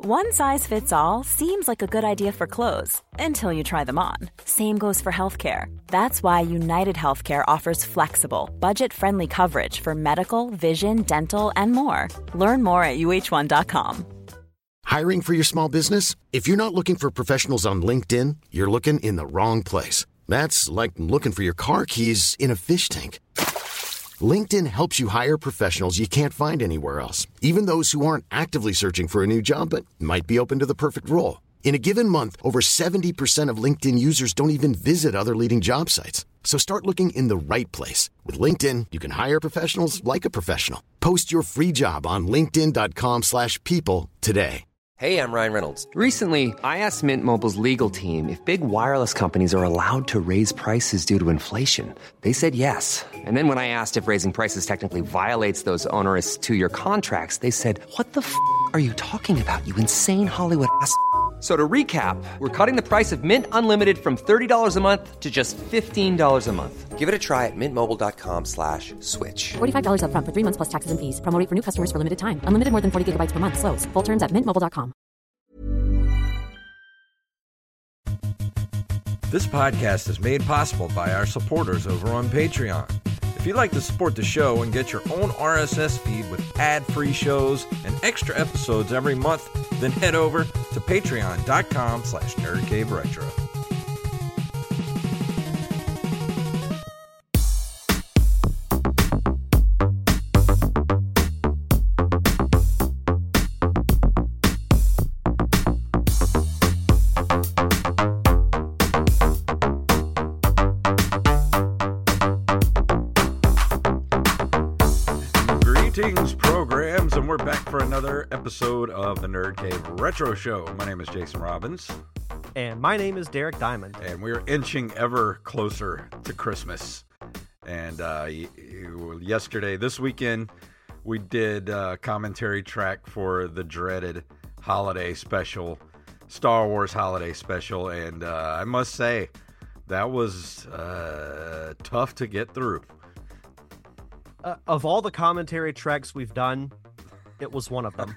One size fits all seems like a good idea for clothes until you try them on. Same goes for healthcare. That's why United Healthcare offers flexible, budget-friendly coverage for medical, vision, dental, and more. Learn more at uh1.com. Hiring for your small business? If you're not looking for professionals on LinkedIn, you're looking in the wrong place. That's like looking for your car keys in a fish tank. LinkedIn helps you hire professionals you can't find anywhere else, even those who aren't actively searching for a new job but might be open to the perfect role. In a given month, over 70% of LinkedIn users don't even visit other leading job sites. So start looking in the right place. With LinkedIn, you can hire professionals like a professional. Post your free job on linkedin.com/people today. Hey, I'm Ryan Reynolds. Recently, I asked Mint Mobile's legal team if big wireless companies are allowed to raise prices due to inflation. They said yes. And then when I asked if raising prices technically violates those onerous two-year contracts, they said, "What the f*** are you talking about, you insane Hollywood ass?" So to recap, we're cutting the price of Mint Unlimited from $30 a month to just $15 a month. Give it a try at mintmobile.com/switch. $45 up front for 3 months plus taxes and fees. Promo rate for new customers for limited time. Unlimited more than 40 gigabytes per month. Slows full terms at mintmobile.com. This podcast is made possible by our supporters over on Patreon. If you'd like to support the show and get your own RSS feed with ad-free shows and extra episodes every month, then head over to patreon.com/nerdcaveretro. Greetings, programs, and we're back for another episode of the Nerd Cave Retro Show. My name is Jason Robbins. And my name is Derek Diamond. And we're inching ever closer to Christmas. And this weekend, we did a commentary track for the dreaded holiday special, Star Wars holiday special. And I must say, that was tough to get through. Of all the commentary tracks we've done, it was one of them.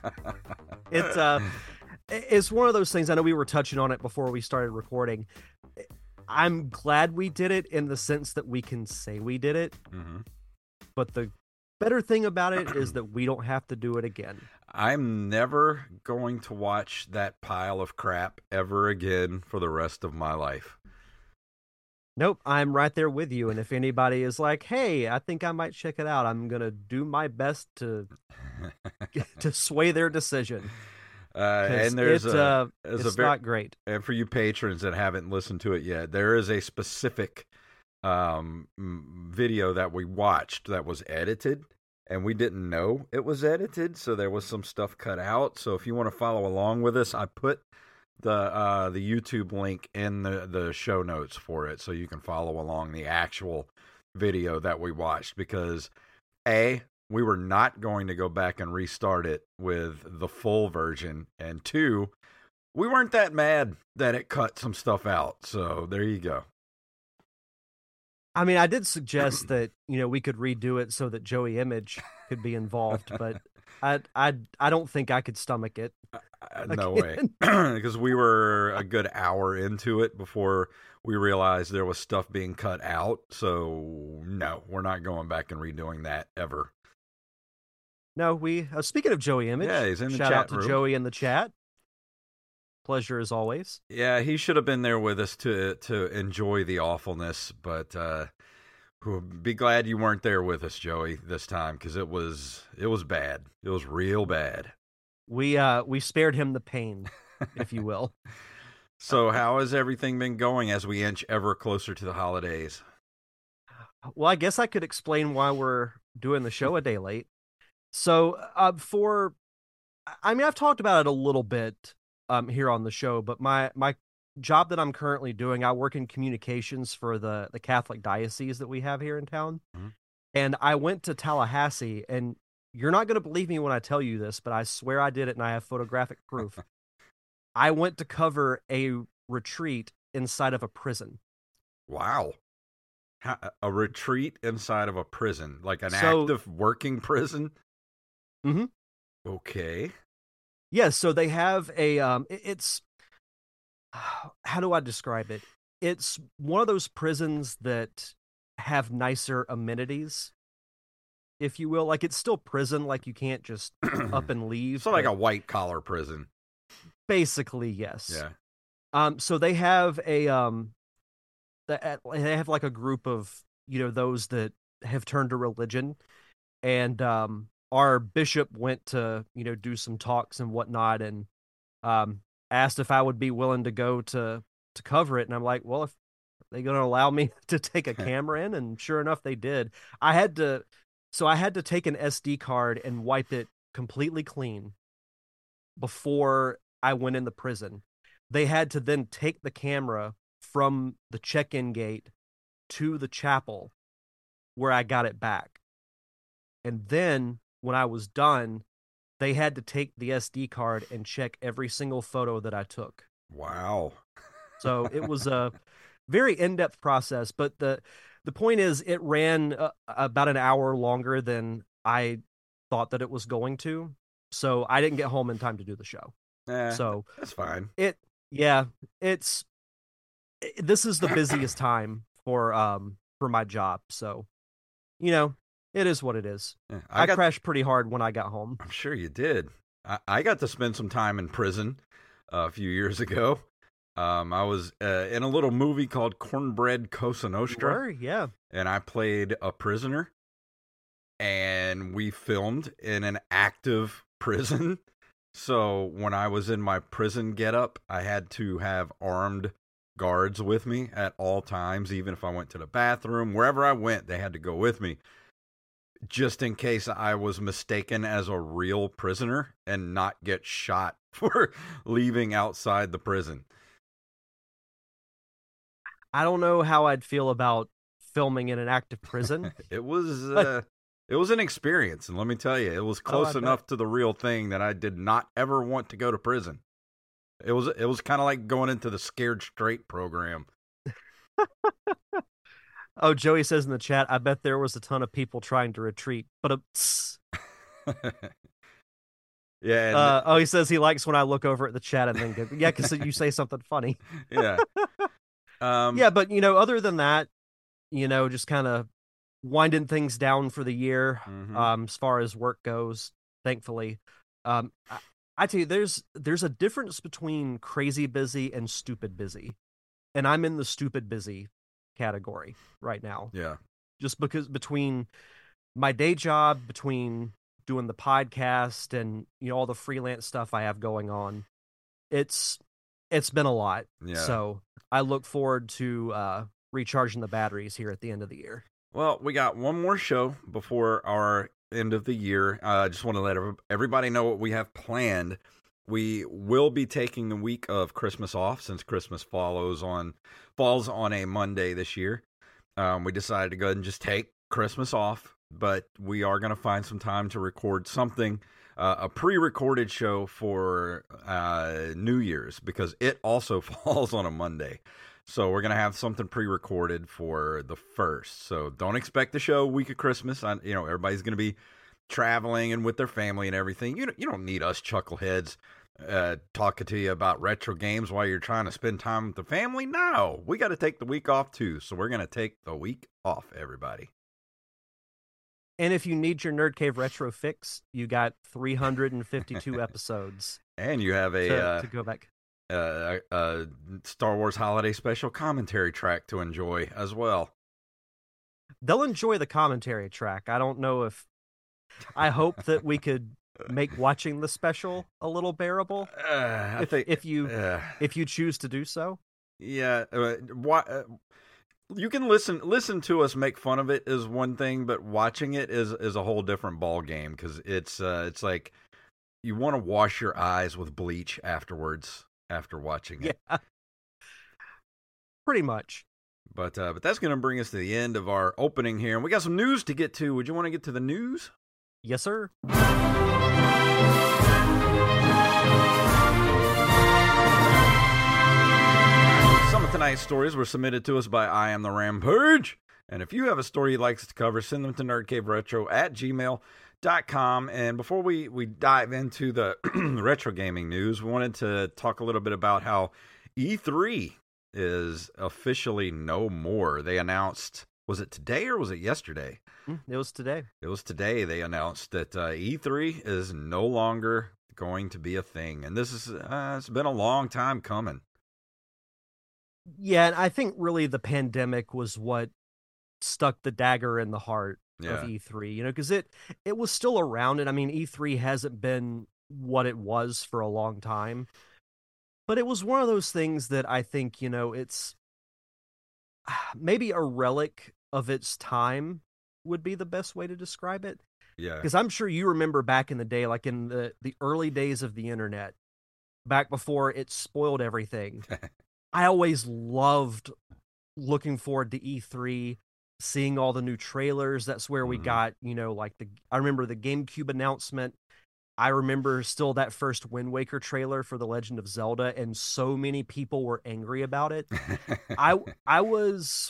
It's one of those things. I know we were touching on it before we started recording. I'm glad we did it in the sense that we can say we did it. Mm-hmm. But the better thing about it is that we don't have to do it again. I'm never going to watch that pile of crap ever again for the rest of my life. Nope, I'm right there with you. And if anybody is like, hey, I think I might check it out, I'm going to do my best to sway their decision. And there's it's not great. And for you patrons that haven't listened to it yet, there is a specific video that we watched that was edited, and we didn't know it was edited, so there was some stuff cut out. So if you want to follow along with us, I put the YouTube link in the show notes for it, so you can follow along the actual video that we watched, because we were not going to go back and restart it with the full version, and 2, we weren't that mad that it cut some stuff out. So there you go. I mean, I did suggest that, we could redo it so that Joey Image could be involved, but I don't think I could stomach it. No way. Because we were a good hour into it before we realized there was stuff being cut out. So no, we're not going back and redoing that ever. No, speaking of Joey Image, yeah, he's in the shout chat out to room. Joey in the chat. Pleasure as always. Yeah, he should have been there with us to enjoy the awfulness, but we'll be glad you weren't there with us, Joey, this time, because it was bad. It was real bad. We spared him the pain, if you will. So how has everything been going as we inch ever closer to the holidays? Well, I guess I could explain why we're doing the show a day late. So I've talked about it a little bit here on the show, but my job that I'm currently doing, I work in communications for the Catholic diocese that we have here in town. Mm-hmm. And I went to Tallahassee, and you're not going to believe me when I tell you this, but I swear I did it, and I have photographic proof. I went to cover a retreat inside of a prison. Wow. A retreat inside of a prison? Like an active working prison? Mm-hmm. Okay. Yeah, so they have a it's how do I describe it? It's one of those prisons that have nicer amenities, if you will. Like, it's still prison, like you can't just up and leave. So like a white collar prison. Basically, yes. Yeah. So they have they have like a group of, those that have turned to religion, and our bishop went to, do some talks and whatnot, and asked if I would be willing to go to cover it. And I'm like, well, if they're going to allow me to take a camera in, and sure enough, they did. I had to take an SD card and wipe it completely clean before I went in the prison. They had to then take the camera from the check-in gate to the chapel where I got it back. And then when I was done, they had to take the SD card and check every single photo that I took. Wow. So it was a very in-depth process, but the point is it ran about an hour longer than I thought that it was going to. So I didn't get home in time to do the show. So that's fine. This is the busiest time for my job. So, it is what it is. Yeah, I crashed pretty hard when I got home. I'm sure you did. I got to spend some time in prison a few years ago. I was in a little movie called Cornbread Cosa Nostra. Yeah. And I played a prisoner. And we filmed in an active prison. So when I was in my prison getup, I had to have armed guards with me at all times. Even if I went to the bathroom, wherever I went, they had to go with me, just in case I was mistaken as a real prisoner and not get shot for leaving outside the prison. I don't know how I'd feel about filming in an active prison. It was an experience, and let me tell you, it was close enough to the real thing that I did not ever want to go to prison. It was kind of like going into the Scared Straight program. Oh, Joey says in the chat, I bet there was a ton of people trying to retreat. But yeah. He says he likes when I look over at the chat and then go, yeah, because you say something funny. Yeah. Yeah, but other than that, just kind of winding things down for the year, as far as work goes, thankfully. I tell you, there's a difference between crazy busy and stupid busy. And I'm in the stupid busy category right now. Yeah. Just because between my day job, between doing the podcast and, all the freelance stuff I have going on, it's been a lot. Yeah. So I look forward to recharging the batteries here at the end of the year. Well, we got one more show before our end of the year. I just want to let everybody know what we have planned. We will be taking the week of Christmas off since Christmas falls on a Monday this year. We decided to go ahead and just take Christmas off, but we are going to find some time to record something, a pre-recorded show for New Year's, because it also falls on a Monday. So we're going to have something pre-recorded for the 1st. So don't expect the show week of Christmas. Everybody's going to be traveling and with their family and everything. You don't need us chuckleheads talking to you about retro games while you're trying to spend time with the family. No, we got to take the week off too. So we're going to take the week off, everybody. And if you need your Nerd Cave Retro fix, you got 352 episodes. And you have to go back. Star Wars Holiday Special commentary track to enjoy as well. They'll enjoy the commentary track. I don't know I hope that we could make watching the special a little bearable. If you choose to do so. Yeah. You can listen to us make fun of it is one thing, but watching it is a whole different ball game, because it's like you want to wash your eyes with bleach afterwards after watching it. Yeah. Pretty much. But that's going to bring us to the end of our opening here, and we got some news to get to. Would you want to get to the news? Yes, sir. Some of tonight's stories were submitted to us by I Am the Rampage. And if you have a story you'd like us to cover, send them to nerdcaveretro@gmail.com. retro.com. And before we dive into the retro gaming news, we wanted to talk a little bit about how E3 is officially no more. They announced, was it today or was it yesterday? It was today. It was today they announced that E3 is no longer going to be a thing. And this is, it's been a long time coming. Yeah, and I think really the pandemic was what stuck the dagger in the heart of E3, because it was still around. And I mean, E3 hasn't been what it was for a long time. But it was one of those things that I think, it's maybe a relic of its time would be the best way to describe it. Yeah. Because I'm sure you remember back in the day, like in the early days of the internet, back before it spoiled everything. I always loved looking forward to E3, seeing all the new trailers. That's where we got, I remember the GameCube announcement. I remember still that first Wind Waker trailer for The Legend of Zelda, and so many people were angry about it. I was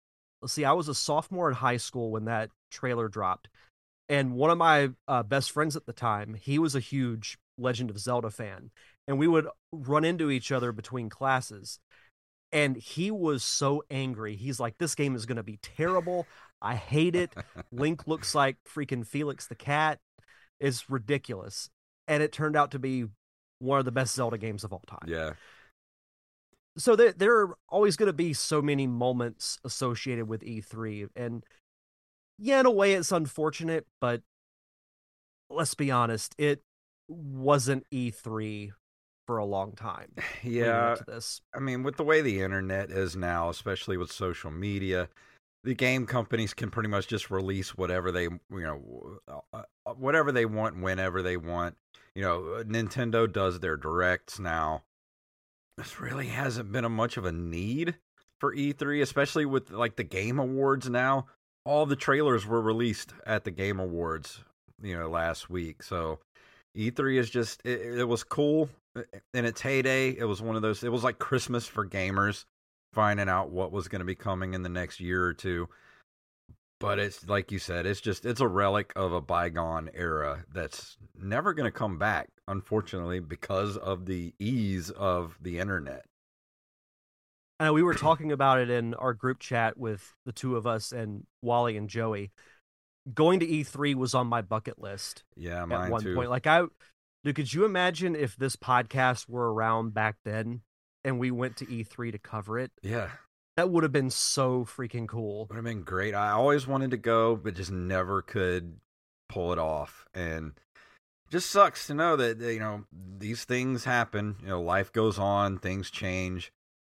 a sophomore in high school when that trailer dropped, and one of my best friends at the time, he was a huge Legend of Zelda fan, and we would run into each other between classes, and he was so angry. He's like, this game is going to be terrible. I hate it. Link looks like freaking Felix the cat. It's ridiculous. And it turned out to be one of the best Zelda games of all time. Yeah. So there are always going to be so many moments associated with E3. And yeah, in a way it's unfortunate, but let's be honest, it wasn't E3 for a long time. Yeah. I mean, with the way the internet is now, especially with social media, the game companies can pretty much just release whatever they, whatever they want, whenever they want. Nintendo does their directs now. This really hasn't been much of a need for E3, especially with like the Game Awards now. All the trailers were released at the Game Awards, last week. So E3 is just, it was cool in its heyday. It was one of those, it was like Christmas for gamers, finding out what was going to be coming in the next year or two. But it's like you said, it's a relic of a bygone era that's never going to come back, unfortunately, because of the ease of the internet. I know we were talking about it in our group chat with the two of us and Wally and Joey. Going to E3 was on my bucket list. Yeah, mine at one too. point. Like dude, could you imagine if this podcast were around back then and we went to E3 to cover it? Yeah. That would have been so freaking cool. Would have been great. I always wanted to go, but just never could pull it off. And it just sucks to know that, these things happen. Life goes on, things change.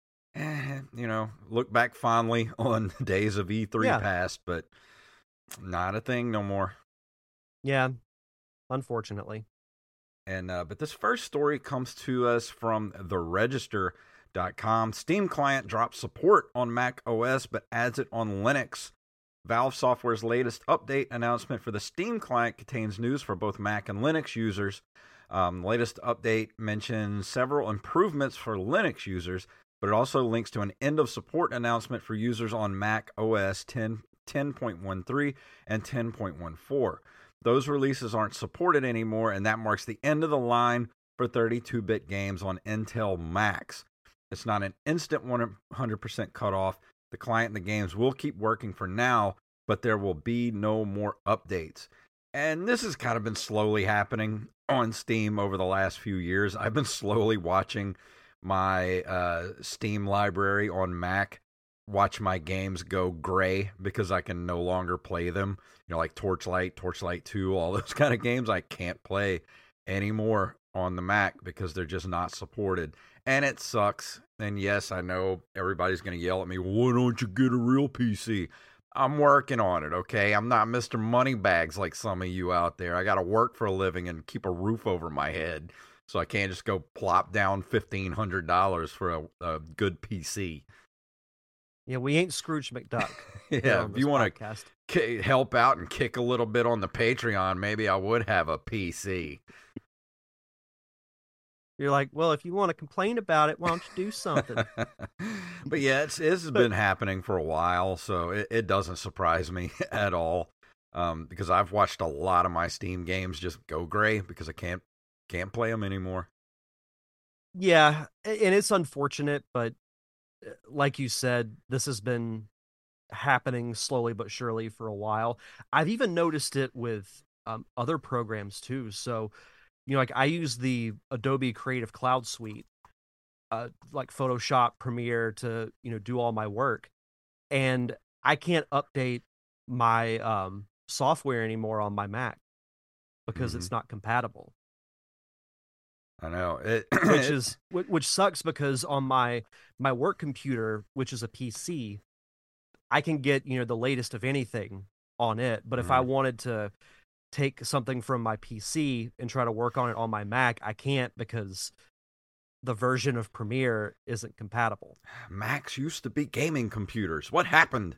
Look back fondly on the days of E3 past, but not a thing no more. Yeah, unfortunately. And but this first story comes to us from theregister.com. Steam client drops support on Mac OS but adds it on Linux. Valve Software's latest update announcement for the Steam client contains news for both Mac and Linux users. Latest update mentions several improvements for Linux users, but it also links to an end of support announcement for users on Mac OS 10.13 and 10.14. Those releases aren't supported anymore, and that marks the end of the line for 32-bit games on Intel Macs. It's not an instant 100% cutoff. The client and the games will keep working for now, but there will be no more updates. And this has kind of been slowly happening on Steam over the last few years. I've been slowly watching my Steam library on Mac watch my games go gray because I can no longer play them. Like Torchlight 2, all those kind of games I can't play anymore on the Mac because they're just not supported. And it sucks. And yes, I know everybody's going to yell at me, why don't you get a real PC? I'm working on it, okay? I'm not Mr. Moneybags like some of you out there. I got to work for a living and keep a roof over my head. So I can't just go plop down $1,500 for a good PC. Yeah, we ain't Scrooge McDuck. Yeah, if you want to help out and kick a little bit on the Patreon, maybe I would have a PC. You're like, well, if you want to complain about it, why don't you do something? But yeah, it's been happening for a while, so it doesn't surprise me at all. because I've watched a lot of my Steam games just go gray because I can't play them anymore. Yeah, and it's unfortunate, but like you said, this has been happening slowly but surely for a while. I've even noticed it with other programs too. So, like I use the Adobe Creative Cloud Suite, like Photoshop, Premiere to, do all my work. And I can't update my software anymore on my Mac because it's not compatible. I know which sucks because on my work computer, which is a PC, I can get the latest of anything on it. But if I wanted to take something from my PC and try to work on it on my Mac, I can't because the version of Premiere isn't compatible. Macs used to be gaming computers. What happened?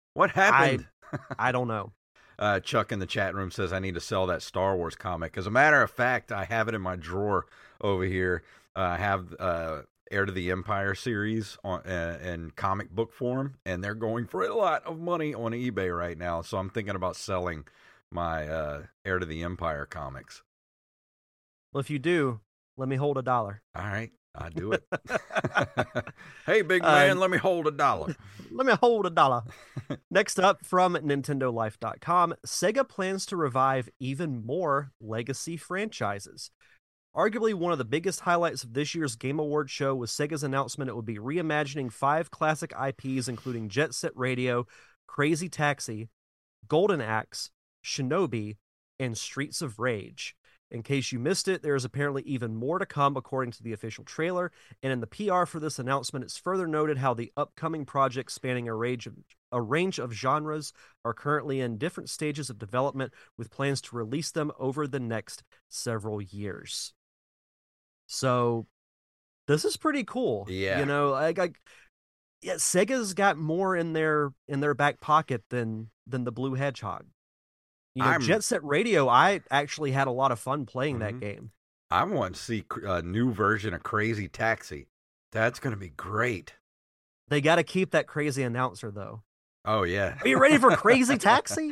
I don't know. Chuck in the chat room says I need to sell that Star Wars comic. As a matter of fact, I have it in my drawer over here. I have Heir to the Empire series in comic book form, and they're going for a lot of money on eBay right now. So I'm thinking about selling my Heir to the Empire comics. Well, if you do, let me hold $1. All right, I'll do it. Hey, big man, let me hold $1. Let me hold $1. Next up from NintendoLife.com, Sega plans to revive even more legacy franchises. Arguably one of the biggest highlights of this year's Game Awards show was Sega's announcement it would be reimagining 5 classic IPs, including Jet Set Radio, Crazy Taxi, Golden Axe, Shinobi, and Streets of Rage. In case you missed it, there is apparently even more to come according to the official trailer, and in the PR for this announcement, it's further noted how the upcoming projects spanning a range of genres are currently in different stages of development with plans to release them over the next several years. So this is pretty cool. Yeah. Sega's got more in their back pocket than the Blue Hedgehog. Jet Set Radio, I actually had a lot of fun playing that game. I want to see a new version of Crazy Taxi. That's going to be great. They got to keep that crazy announcer, though. Oh, yeah. Are you ready for Crazy Taxi?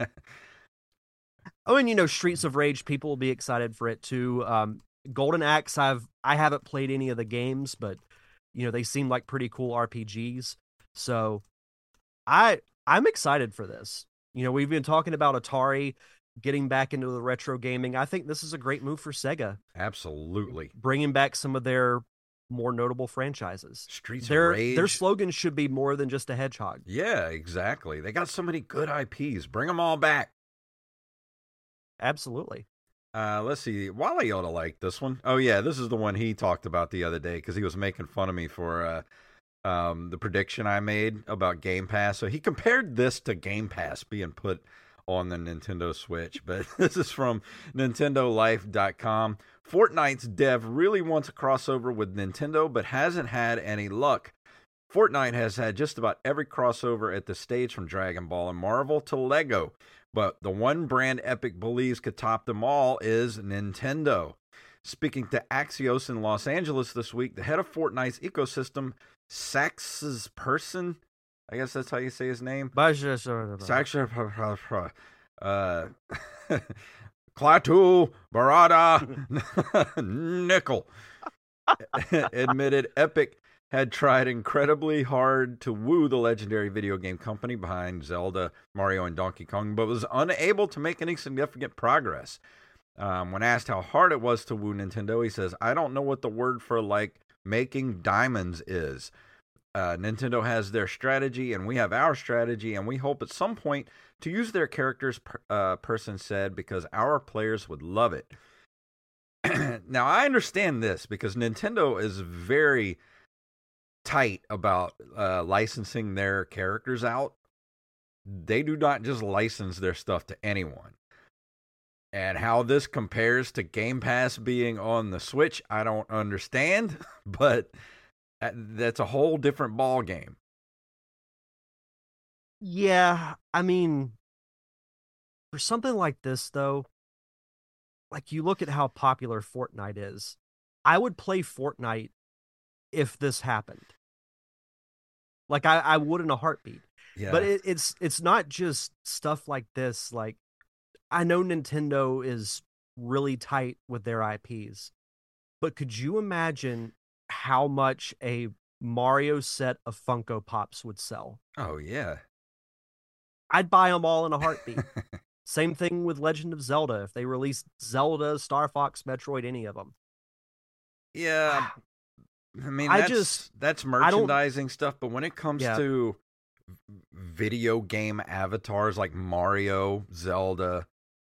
Oh, and Streets of Rage, people will be excited for it, too. Golden Axe, I haven't played any of the games, but, they seem like pretty cool RPGs. So I'm excited for this. We've been talking about Atari getting back into the retro gaming. I think this is a great move for Sega. Absolutely. Bringing back some of their more notable franchises. Streets of Rage. Their slogan should be more than just a hedgehog. Yeah, exactly. They got so many good IPs. Bring them all back. Absolutely. Let's see. Wally ought to like this one. Oh, yeah, this is the one he talked about the other day because he was making fun of me for the prediction I made about Game Pass. So he compared this to Game Pass being put on the Nintendo Switch. But this is from NintendoLife.com. Fortnite's dev really wants a crossover with Nintendo, but hasn't had any luck. Fortnite has had just about every crossover at the stage, from Dragon Ball and Marvel to Lego. But the one brand Epic believes could top them all is Nintendo. Speaking to Axios in Los Angeles this week, the head of Fortnite's ecosystem, Sax's person, I guess that's how you say his name. Klaatu Barada Nickel admitted Epic had tried incredibly hard to woo the legendary video game company behind Zelda, Mario, and Donkey Kong, but was unable to make any significant progress. When asked how hard it was to woo Nintendo, he says, "I don't know what the word for making diamonds is. Nintendo has their strategy and we have our strategy, and we hope at some point to use their characters," person said, "because our players would love it." Now, I understand this because Nintendo is very tight about licensing their characters out. They do not just license their stuff to anyone. And how this compares to Game Pass being on the Switch, I don't understand, but that's a whole different ball game. Yeah, I mean, for something like this, though, like you look at how popular Fortnite is, I would play Fortnite if this happened. Like I would in a heartbeat. Yeah. But it's not just stuff like this. Like, I know Nintendo is really tight with their IPs, but could you imagine how much a Mario set of Funko Pops would sell? Oh yeah. I'd buy them all in a heartbeat. Same thing with Legend of Zelda. If they released Zelda, Star Fox, Metroid, any of them. Yeah. I mean, I that's just- that's I don't- merchandising stuff, but when it comes Yeah. to video game avatars like Mario, Zelda,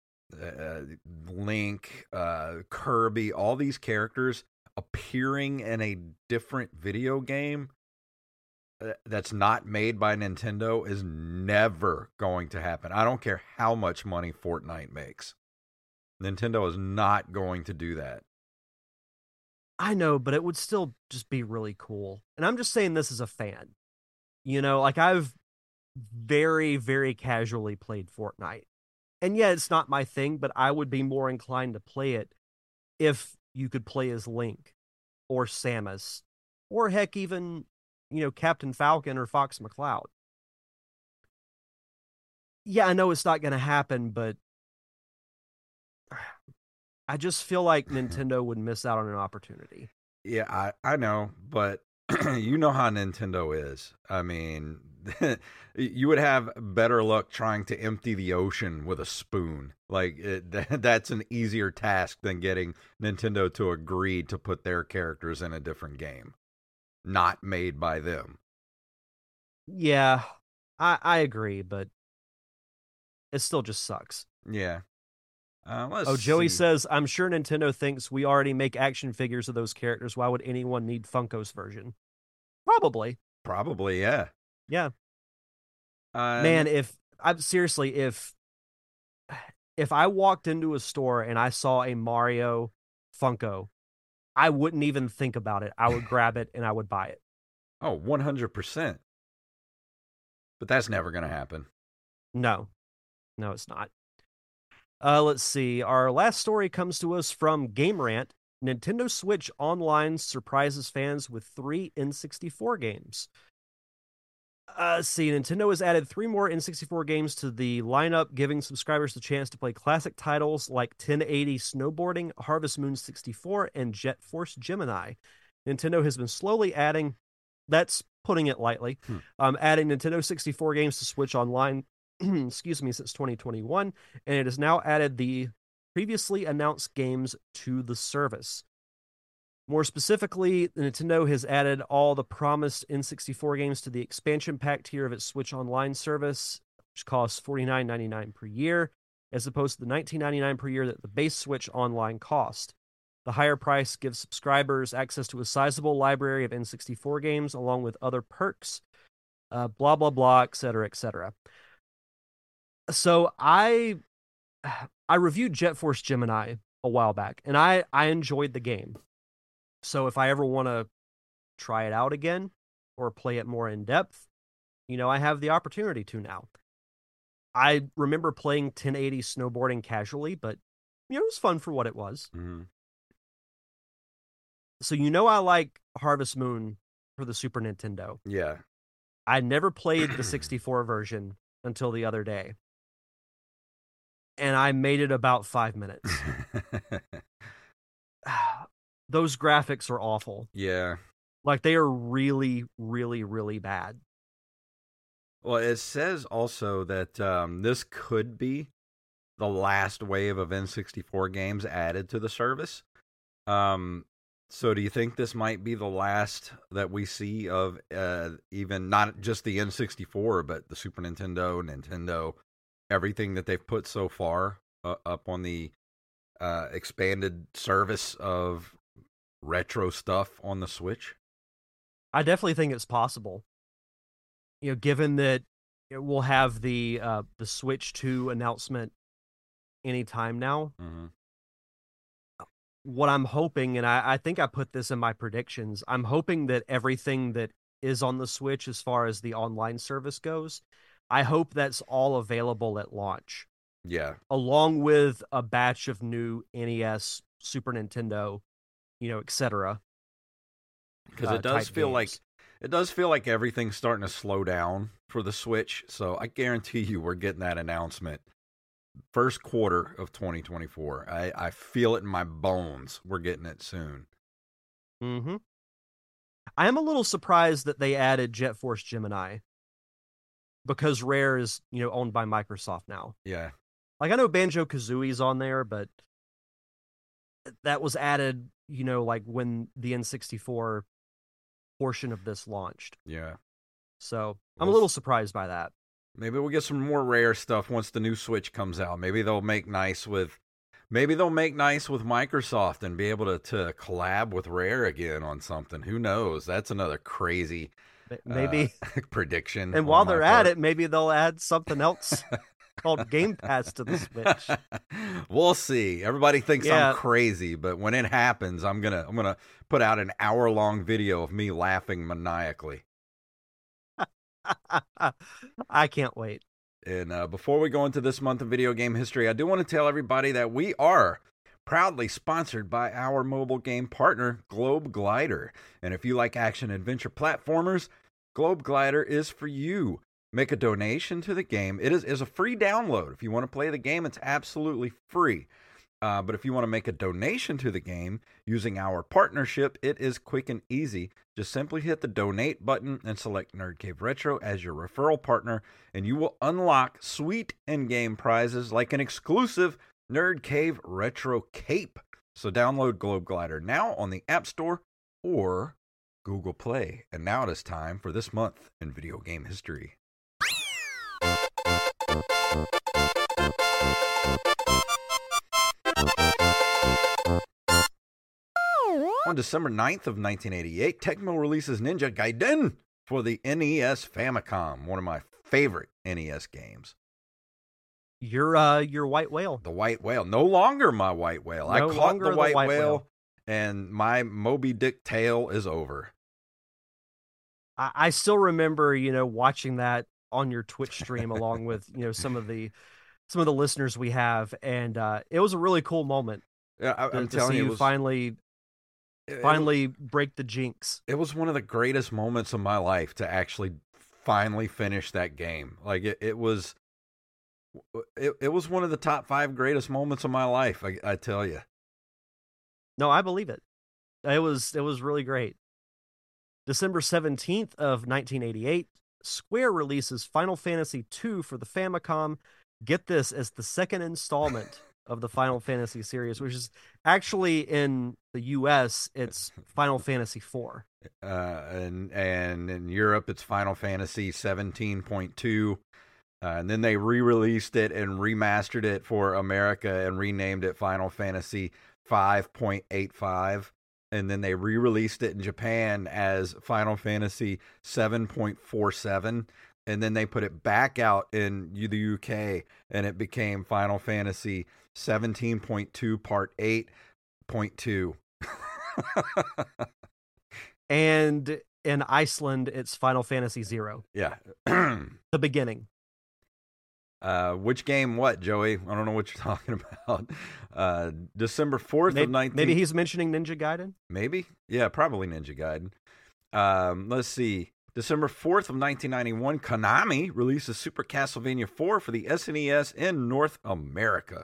Link, Kirby, all these characters appearing in a different video game that's not made by Nintendo is never going to happen. I don't care how much money Fortnite makes. Nintendo is not going to do that. I know, but it would still just be really cool. And I'm just saying this as a fan. You know, like I've very, very casually played Fortnite. And yeah, it's not my thing, but I would be more inclined to play it if you could play as Link or Samus or heck, even, Captain Falcon or Fox McCloud. Yeah, I know it's not going to happen, but I just feel like Nintendo would miss out on an opportunity. Yeah, I know, but you know how Nintendo is. I mean, you would have better luck trying to empty the ocean with a spoon. Like, that's an easier task than getting Nintendo to agree to put their characters in a different game, not made by them. Yeah, I agree, but it still just sucks. Yeah. Joey see. says, I'm sure Nintendo thinks we already make action figures of those characters. Why would anyone need Funko's version? Probably. Probably, yeah. Yeah. Man, if I walked into a store and I saw a Mario Funko, I wouldn't even think about it. I would grab it and I would buy it. Oh, 100%. But that's never going to happen. No, it's not. Let's see. Our last story comes to us from Game Rant. Nintendo Switch Online surprises fans with 3 N64 games. Nintendo has added 3 more N64 games to the lineup, giving subscribers the chance to play classic titles like 1080 Snowboarding, Harvest Moon 64, and Jet Force Gemini. Nintendo has been slowly adding, that's putting it lightly, adding Nintendo 64 games to Switch Online, since 2021, and it has now added the previously announced games to the service. More specifically, Nintendo has added all the promised N64 games to the expansion pack tier of its Switch Online service, which costs $49.99 per year, as opposed to the $19.99 per year that the base Switch Online cost. The higher price gives subscribers access to a sizable library of N64 games, along with other perks, blah, blah, blah, etc., etc. So I reviewed Jet Force Gemini a while back, and I enjoyed the game. So if I ever want to try it out again or play it more in depth, I have the opportunity to now. I remember playing 1080 Snowboarding casually, but it was fun for what it was. Mm-hmm. So I like Harvest Moon for the Super Nintendo. Yeah. I never played the 64 version until the other day. And I made it about 5 minutes. Those graphics are awful. Yeah. Like, they are really, really, really bad. Well, it says also that this could be the last wave of N64 games added to the service. So do you think this might be the last that we see of even not just the N64, but the Super Nintendo, everything that they've put so far up on the expanded service of retro stuff on the Switch? I definitely think it's possible. Given that we'll have the Switch 2 announcement anytime now. Mm-hmm. What I'm hoping, and I think I put this in my predictions, I'm hoping that everything that is on the Switch as far as the online service goes, I hope that's all available at launch. Yeah. Along with a batch of new NES, Super Nintendo, etc. Because it does feel games. It does feel like everything's starting to slow down for the Switch, so I guarantee you we're getting that announcement first quarter of 2024. I feel it in my bones. We're getting it soon. Mm-hmm. I am a little surprised that they added Jet Force Gemini, because Rare is, owned by Microsoft now. Yeah. Like, I know Banjo-Kazooie's on there, but that was added, like when the N64 portion of this launched. Yeah. So I'm a little surprised by that. Maybe we'll get some more Rare stuff once the new Switch comes out. Maybe they'll make nice with Microsoft and be able to collab with Rare again on something. Who knows? That's another crazy maybe prediction. And while they're at it, maybe they'll add something else called Game Pass to the Switch. We'll see. Everybody thinks I'm crazy, but when it happens, I'm gonna put out an hour-long video of me laughing maniacally. I can't wait. And before we go into this month of video game history, I do want to tell everybody that we are proudly sponsored by our mobile game partner, Globe Glider. And if you like action-adventure platformers, Globe Glider is for you. Make a donation to the game. It is a free download. If you want to play the game, it's absolutely free. But if you want to make a donation to the game using our partnership, it is quick and easy. Just simply hit the donate button and select Nerd Cave Retro as your referral partner, and you will unlock sweet in-game prizes like an exclusive Nerd Cave Retro cape. So download Globe Glider now on the App Store or Google Play. And now it is time for this month in video game history. On December 9th of 1988, Tecmo releases Ninja Gaiden for the NES Famicom, one of my favorite NES games. Your white whale. The white whale. No longer my white whale. I caught the white whale, and my Moby Dick tale is over. I still remember, watching that on your Twitch stream along with, some of the listeners we have, and it was a really cool moment. Yeah, I'm telling you, finally break the jinx. It was one of the greatest moments of my life to actually finally finish that game. Like it was one of the top 5 greatest moments of my life. I tell you. No, I believe it. It was really great. December 17th of 1988, Square releases Final Fantasy II for the Famicom. Get this, as the second installment of the Final Fantasy series, which is actually in the US, it's Final Fantasy IV. And in Europe, it's Final Fantasy 17.2. And then they re-released it and remastered it for America and renamed it Final Fantasy 5.85. And then they re-released it in Japan as Final Fantasy 7.47. And then they put it back out in the UK, and it became Final Fantasy 17.2 Part 8.2. And in Iceland, it's Final Fantasy 0. Yeah. The beginning. Which game what, Joey? I don't know what you're talking about. December 4th of 19... Maybe he's mentioning Ninja Gaiden? Maybe? Yeah, probably Ninja Gaiden. Let's see. December 4th of 1991, Konami releases Super Castlevania 4 for the SNES in North America.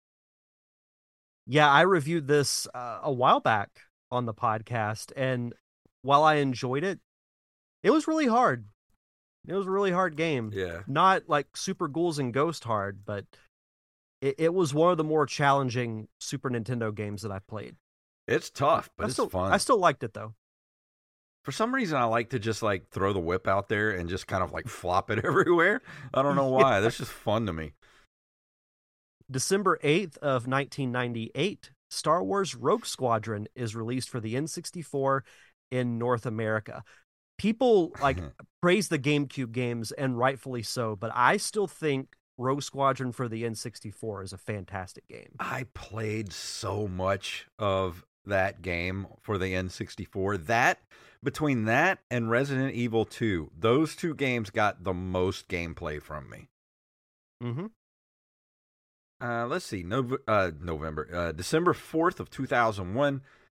Yeah, I reviewed this a while back on the podcast, and while I enjoyed it, it was really hard. It was a really hard game. Yeah. Not like Super Ghouls and Ghost hard, but it was one of the more challenging Super Nintendo games that I've played. It's tough, but it's fun. I still liked it, though. For some reason, I like to just like throw the whip out there and just kind of like flop it everywhere. I don't know why. That's just fun to me. December 8th of 1998, Star Wars Rogue Squadron is released for the N64 in North America. People praise the GameCube games, and rightfully so, but I still think Rogue Squadron for the N64 is a fantastic game. I played so much of that game for the N64. Between that and Resident Evil 2, those two games got the most gameplay from me. Mm-hmm. Let's see. December 4th of 2001,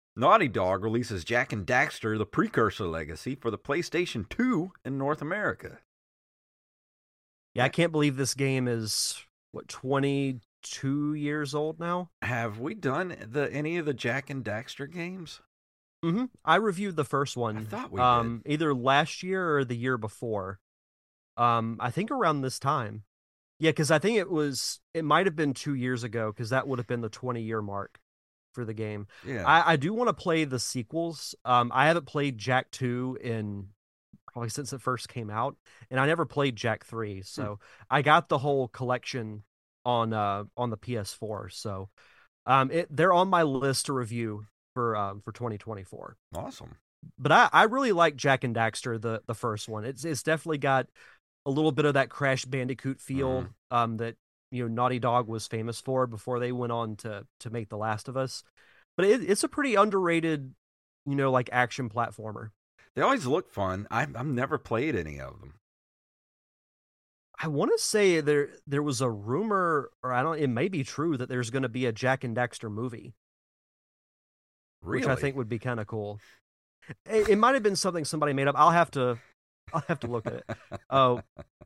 Naughty Dog releases Jak and Daxter: The Precursor Legacy for the PlayStation 2 in North America. Yeah, I can't believe this game is, 22 years old now? Have we done any of the Jak and Daxter games? Mm-hmm. I reviewed the first one. I thought we did. Either last year or the year before. I think around this time. Yeah, because I think it might have been 2 years ago, because that would have been the 20-year mark for the game. Yeah. I do want to play the sequels. I haven't played Jak 2 in probably since it first came out, and I never played Jak 3. So I got the whole collection on the PS4. So they're on my list to review for 2024. Awesome. But I really like Jak and Daxter, the first one. It's definitely got a little bit of that Crash Bandicoot feel that Naughty Dog was famous for before they went on to make The Last of Us. But it's a pretty underrated, like action platformer. They always look fun. I've never played any of them. I want to say there was a rumor, or it may be true, that there's going to be a Jak and Daxter movie. Really? Which I think would be kind of cool. It might have been something somebody made up. I'll have to look at it. Oh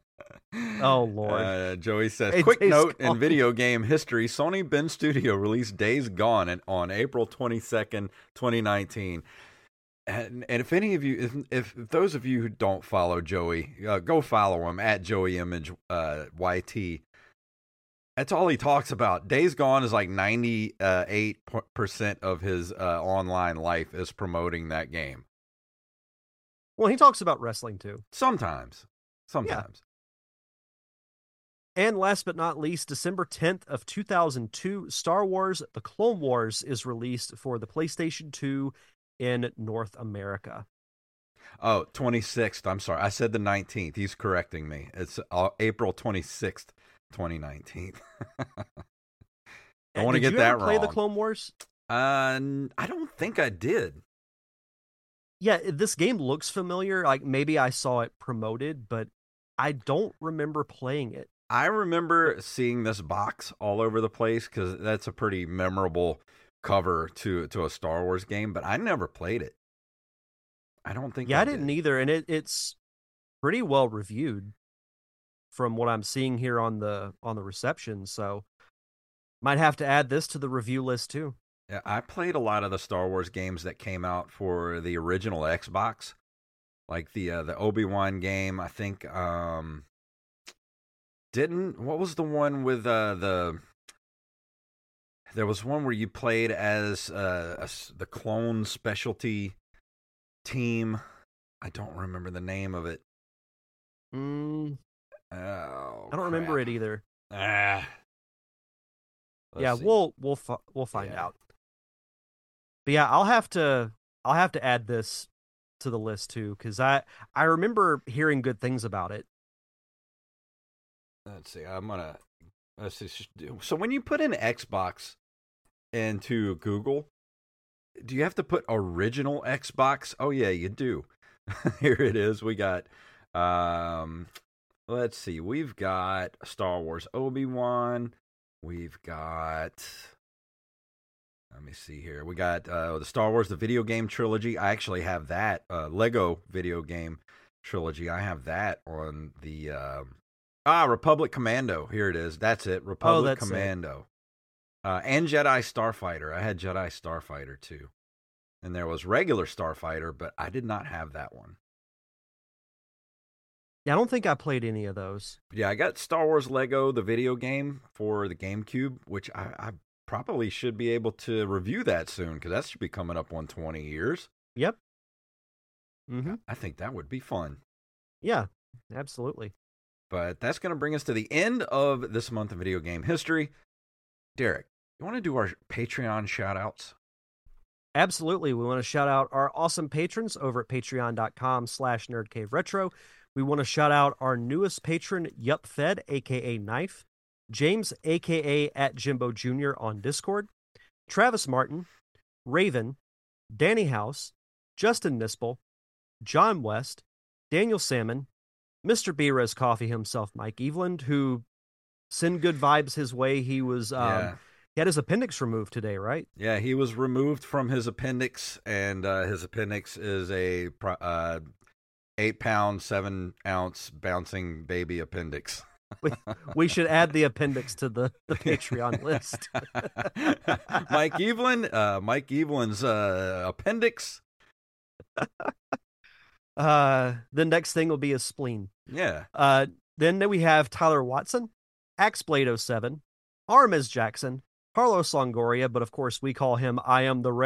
Lord. Joey says, quick note in video game history, Sony Bend Studio released Days Gone on April 22nd, 2019. And if any of you, if those of you who don't follow Joey, go follow him at Joey Image YT. That's all he talks about. Days Gone is like 98% of his online life is promoting that game. Well, he talks about wrestling too. Sometimes. Yeah. And last but not least, December 10th of 2002, Star Wars: The Clone Wars is released for the PlayStation 2 in North America. Oh, 26th. I'm sorry. I said the 19th. He's correcting me. It's April 26th, 2019. I want to get that wrong. Did you ever play the Clone Wars? I don't think I did. Yeah, this game looks familiar. Like maybe I saw it promoted, but I don't remember playing it. I remember seeing this box all over the place because that's a pretty memorable cover to a Star Wars game, but I never played it. I don't think. Yeah, I didn't either, and it's pretty well reviewed from what I'm seeing here on the reception. So might have to add this to the review list too. Yeah, I played a lot of the Star Wars games that came out for the original Xbox, like the Obi-Wan game. I think what was the one with there was one where you played as the clone specialty team. I don't remember the name of it. I don't remember it either. Yeah, we'll find out. But yeah, I'll have to add this to the list too, because I remember hearing good things about it. Let's see. Let's see. So when you put in Xbox into Google, do you have to put original Xbox? Oh yeah, you do. Here it is. We got let's see. We've got Star Wars Obi-Wan. We've got, let me see here. We got the Star Wars the video game trilogy. I actually have that Lego video game trilogy. I have that on the Republic Commando. Here it is. That's it. Republic Commando. And Jedi Starfighter. I had Jedi Starfighter too. And there was regular Starfighter, but I did not have that one. Yeah, I don't think I played any of those. Yeah, I got Star Wars Lego, the video game for the GameCube, which I probably should be able to review that soon because that should be coming up on 20 years. Yep. Mm-hmm. I think that would be fun. Yeah, absolutely. But that's going to bring us to the end of this month of video game history. Derek, you want to do our Patreon shout-outs? Absolutely. We want to shout out our awesome patrons over at patreon.com/nerdcaveretro. We want to shout out our newest patron, YupFed, a.k.a. Knife, James, a.k.a. at Jimbo Jr. on Discord, Travis Martin, Raven, Danny House, Justin Nispel, John West, Daniel Salmon, Mr. B-Res Coffee himself, Mike Eveland, who send good vibes his way. He was He had his appendix removed today, right? Yeah, he was removed from his appendix, and his appendix is a 8-pound, 7-ounce bouncing baby appendix. We should add the appendix to the Patreon list. Mike Evelyn's appendix. The next thing will be a spleen. Yeah. Then we have Tyler Watson, Axblade07, Armiz Jackson, Carlos Longoria, but of course we call him I Am the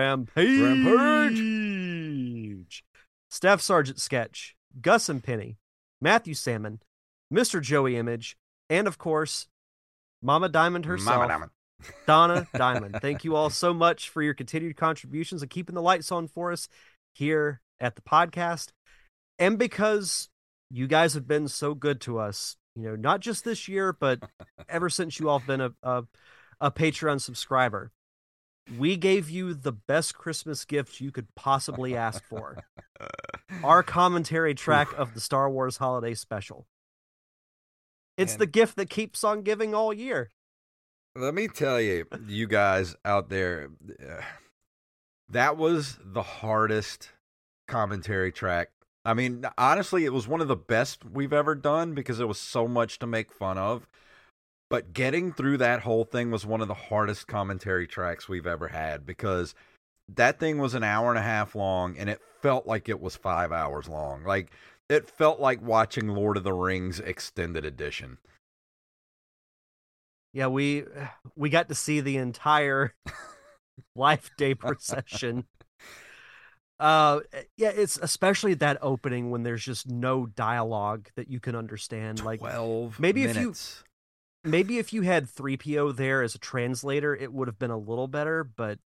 Rampage. Staff Sergeant Sketch, Gus and Penny, Matthew Salmon, Mr. Joey Image, and of course, Mama Diamond herself, Mama Diamond. Donna Diamond. Thank you all so much for your continued contributions and keeping the lights on for us here at the podcast. And because you guys have been so good to us, not just this year, but ever since you all have been a Patreon subscriber, we gave you the best Christmas gift you could possibly ask for. Our commentary track of the Star Wars Holiday Special. It's the gift that keeps on giving all year. Let me tell you, you guys out there, that was the hardest commentary track. I mean, honestly, it was one of the best we've ever done because it was so much to make fun of. But getting through that whole thing was one of the hardest commentary tracks we've ever had because that thing was an hour and a half long and it felt like it was 5 hours long. Like, it felt like watching Lord of the Rings Extended Edition. Yeah, we got to see the entire Life Day procession. It's especially that opening when there's just no dialogue that you can understand. 12 maybe minutes. Maybe if you had 3PO there as a translator, it would have been a little better, but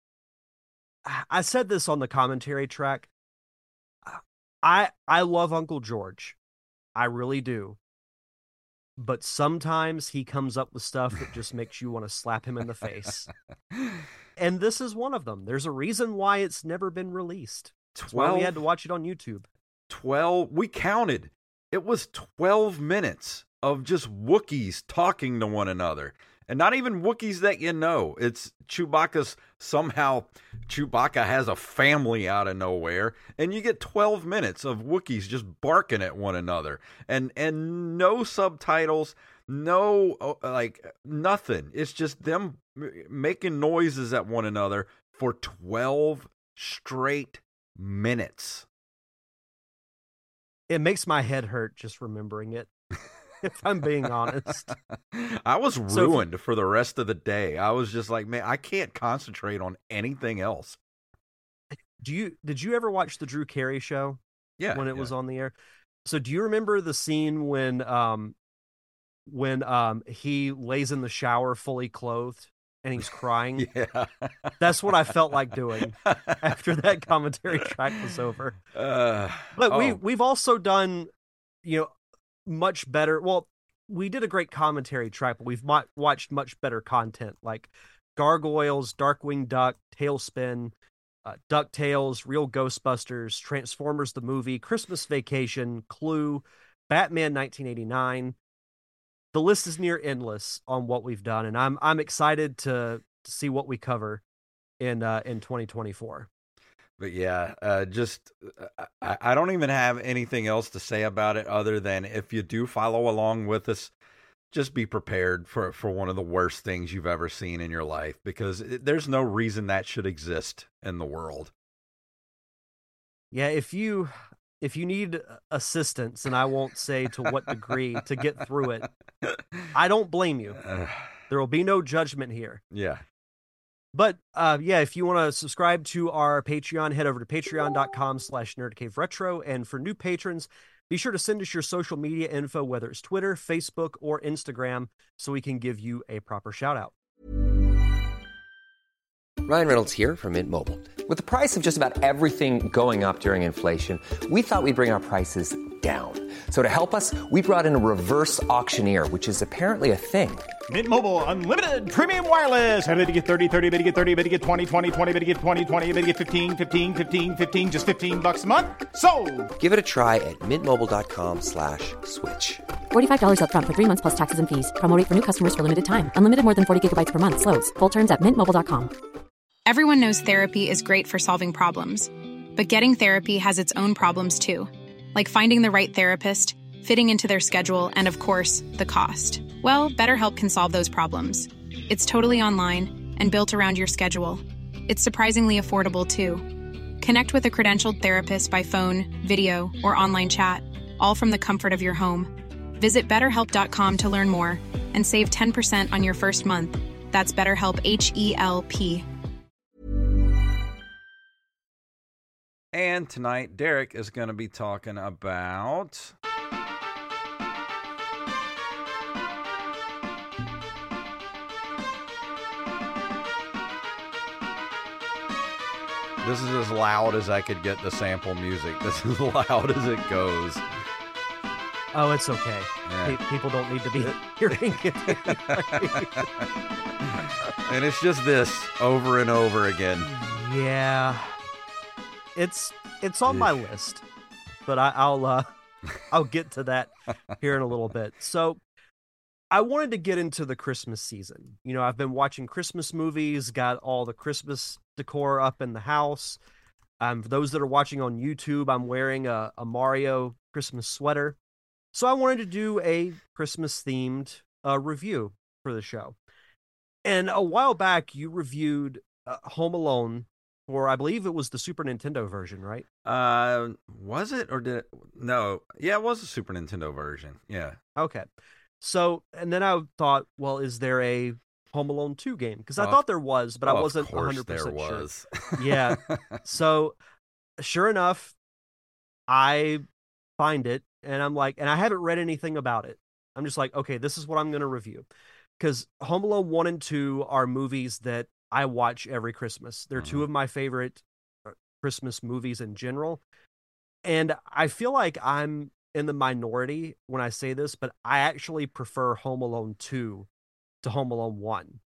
I said this on the commentary track. I love Uncle George. I really do. But sometimes he comes up with stuff that just makes you want to slap him in the face. And this is one of them. There's a reason why it's never been released. That's why we had to watch it on YouTube. 12, we counted. It was 12 minutes of just Wookiees talking to one another. And not even Wookiees that you know. It's Chewbacca has a family out of nowhere. And you get 12 minutes of Wookiees just barking at one another. And no subtitles, no, nothing. It's just them making noises at one another for 12 straight minutes. It makes my head hurt just remembering it. If I'm being honest. I was ruined for the rest of the day. I was just like, man, I can't concentrate on anything else. Did you ever watch the Drew Carey show? Yeah. When it was on the air? So do you remember the scene when he lays in the shower fully clothed and he's crying? Yeah. That's what I felt like doing after that commentary track was over. But we've also done, much better. Well, we did a great commentary track, but we've watched much better content like Gargoyles, Darkwing Duck, Tailspin, DuckTales, Real Ghostbusters, Transformers the movie, Christmas Vacation, Clue, Batman 1989. The list is near endless on what we've done, and I'm excited to see what we cover in 2024. But yeah, I don't even have anything else to say about it other than if you do follow along with us, just be prepared for one of the worst things you've ever seen in your life, because there's no reason that should exist in the world. Yeah, if you need assistance, and I won't say to what degree to get through it, I don't blame you. There will be no judgment here. Yeah. But if you want to subscribe to our Patreon, head over to patreon.com/nerdcaveretro. And for new patrons, be sure to send us your social media info, whether it's Twitter, Facebook, or Instagram, so we can give you a proper shout out. Ryan Reynolds here from Mint Mobile. With the price of just about everything going up during inflation, we thought we'd bring our prices down. So to help us, we brought in a reverse auctioneer, which is apparently a thing. Mint Mobile Unlimited Premium Wireless. How to get 30, 30, bit to get 30, bit to get 20, 20, 20, bit to get 20, 20, bit to get 15, 15, 15, 15, just $15 a month? Sold! Give it a try at mintmobile.com/switch. $45 up front for 3 months plus taxes and fees. Promo rate for new customers for limited time. Unlimited more than 40 gigabytes per month. Slows full terms at mintmobile.com. Everyone knows therapy is great for solving problems. But getting therapy has its own problems too. Like finding the right therapist, fitting into their schedule, and of course, the cost. Well, BetterHelp can solve those problems. It's totally online and built around your schedule. It's surprisingly affordable too. Connect with a credentialed therapist by phone, video, or online chat, all from the comfort of your home. Visit BetterHelp.com to learn more and save 10% on your first month. That's BetterHelp, H-E-L-P. And tonight, Derek is going to be talking about... This is as loud as I could get the sample music. This is as loud as it goes. Oh, it's okay. Yeah. People don't need to be hearing it. And it's just this over and over again. Yeah. It's on my list, but I'll get to that here in a little bit. So I wanted to get into the Christmas season. You know, I've been watching Christmas movies, got all the Christmas decor up in the house. For those that are watching on YouTube, I'm wearing a Mario Christmas sweater. So I wanted to do a Christmas-themed review for the show. And a while back, you reviewed Home Alone for, I believe it was the Super Nintendo version, right? Was it? Or did it? No. Yeah, it was a Super Nintendo version. Yeah. Okay. So, and then I thought, well, is there a Home Alone 2 game? Because I thought there was, but I wasn't 100% there was. sure. Yeah. So, sure enough, I find it, and I'm like, and I haven't read anything about it. I'm just like, okay, this is what I'm going to review. Because Home Alone 1 and 2 are movies that I watch every Christmas. They're two of my favorite Christmas movies in general. And I feel like I'm in the minority when I say this, but I actually prefer Home Alone 2 to Home Alone 1.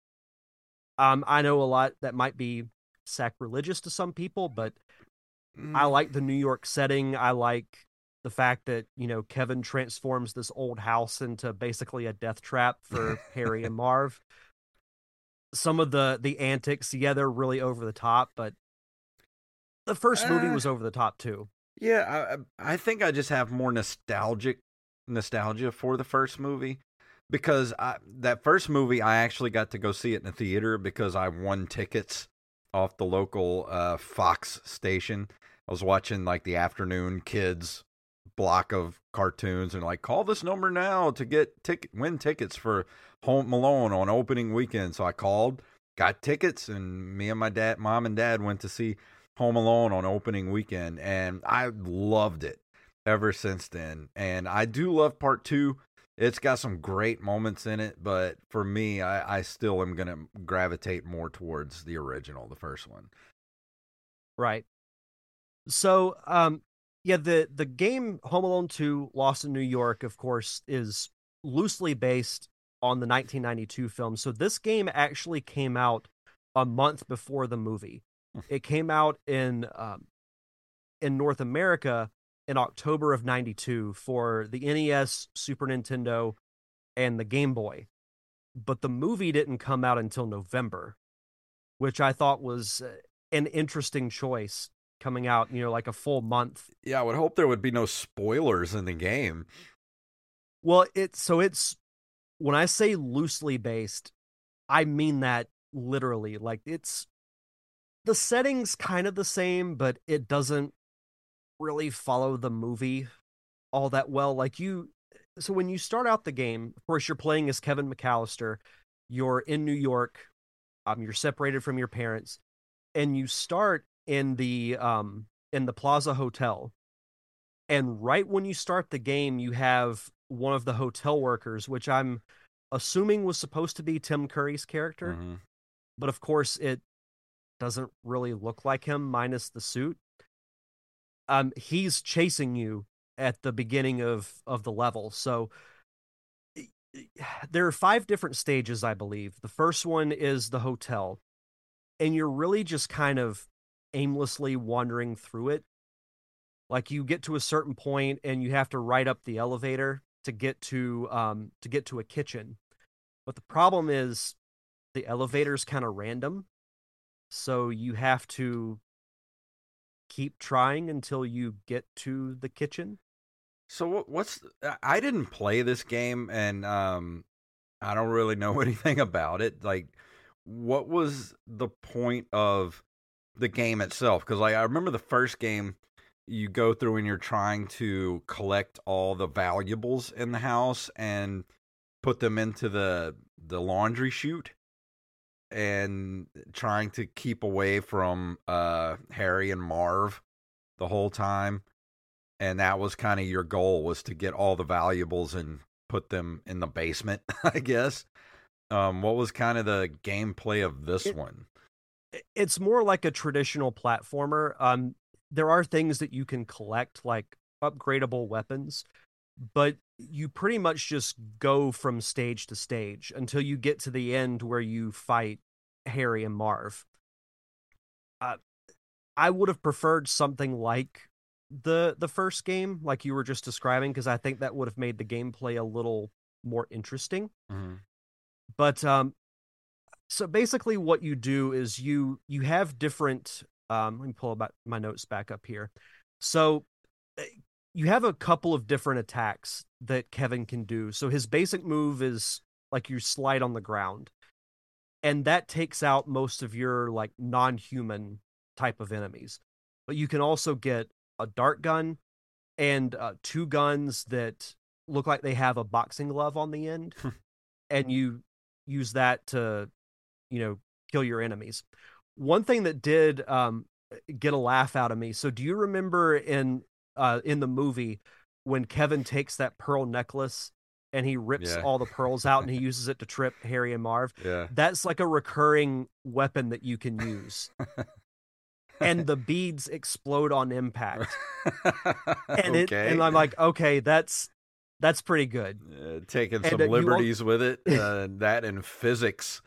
I know a lot that might be sacrilegious to some people, but I like the New York setting. I like the fact that, you know, Kevin transforms this old house into basically a death trap for Harry and Marv. Some of the antics, yeah, they're really over the top, but the first movie was over the top too. Yeah, I think I just have more nostalgia for the first movie, because that first movie I actually got to go see it in the theater because I won tickets off the local Fox station. I was watching like the afternoon kids block of cartoons and like, call this number now to get win tickets for Home Alone on opening weekend. So I called, got tickets, and me and my mom and dad went to see Home Alone on opening weekend, and I loved it ever since then. And I do love part 2. It's got some great moments in it, but for me, I still am going to gravitate more towards the original, the first one. Right. So, yeah, the game Home Alone 2 Lost in New York, of course, is loosely based on the 1992 film. So this game actually came out a month before the movie. It came out in North America in October of 92 for the NES, Super Nintendo, and the Game Boy. But the movie didn't come out until November, which I thought was an interesting choice, coming out, you know, like a full month. Yeah, I would hope there would be no spoilers in the game. Well, it's when I say loosely based, I mean that literally. Like, it's the setting's kind of the same, but it doesn't really follow the movie all that well. So when you start out the game, of course, you're playing as Kevin McAllister. You're in New York. You're separated from your parents, and you start in the Plaza Hotel. And right when you start the game, you have one of the hotel workers, which I'm assuming was supposed to be Tim Curry's character. Mm-hmm. But of course, it doesn't really look like him, minus the suit. He's chasing you at the beginning of the level. So there are 5 different stages, I believe. The first one is the hotel, and you're really just kind of aimlessly wandering through it. Like you get to a certain point and you have to ride up the elevator to get to a kitchen. But the problem is the elevator's kind of random. So you have to keep trying until you get to the kitchen. So I didn't play this game, and I don't really know anything about it. Like, what was the point of the game itself? Because I remember the first game, you go through and you're trying to collect all the valuables in the house and put them into the laundry chute, and trying to keep away from Harry and Marv the whole time. And that was kind of your goal, was to get all the valuables and put them in the basement, I guess. What was kind of the gameplay of this one? It's more like a traditional platformer. There are things that you can collect, like upgradable weapons, but you pretty much just go from stage to stage until you get to the end where you fight Harry and Marv. I would have preferred something like the first game, like you were just describing, because I think that would have made the gameplay a little more interesting. Mm-hmm. But so basically what you do is you have different let me pull my notes back up here. So you have a couple of different attacks that Kevin can do. So his basic move is like you slide on the ground, and that takes out most of your like non-human type of enemies. But you can also get a dart gun and 2 guns that look like they have a boxing glove on the end, and you use that to, kill your enemies. One thing that did get a laugh out of me. So do you remember in the movie when Kevin takes that pearl necklace and he rips all the pearls out and he uses it to trip Harry and Marv? Yeah. That's like a recurring weapon that you can use. And the beads explode on impact. And and I'm like, okay, that's pretty good. Taking some liberties with it. That and physics.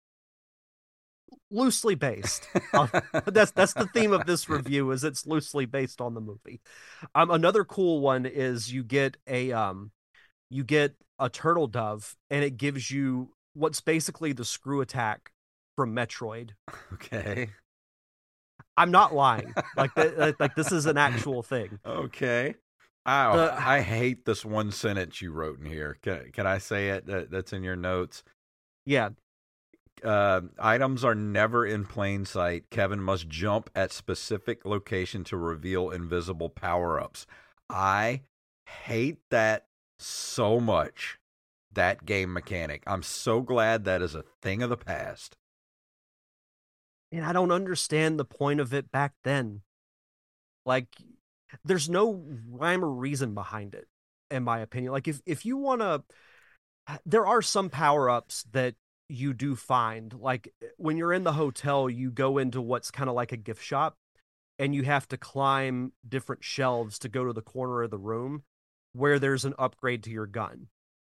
Loosely based. That's the theme of this review, is it's loosely based on the movie. Another cool one is you get a turtle dove, and it gives you what's basically the screw attack from Metroid. Okay. I'm not lying. Like this is an actual thing. Okay. I hate this one sentence you wrote in here. Can I say it? That's in your notes. Yeah. Items are never in plain sight. Kevin must jump at specific location to reveal invisible power-ups. I hate that so much, that game mechanic. I'm so glad that is a thing of the past. And I don't understand the point of it back then. Like, there's no rhyme or reason behind it, in my opinion. Like, if you want to... There are some power-ups that you do find. Like, when you're in the hotel, you go into what's kind of like a gift shop, and you have to climb different shelves to go to the corner of the room where there's an upgrade to your gun.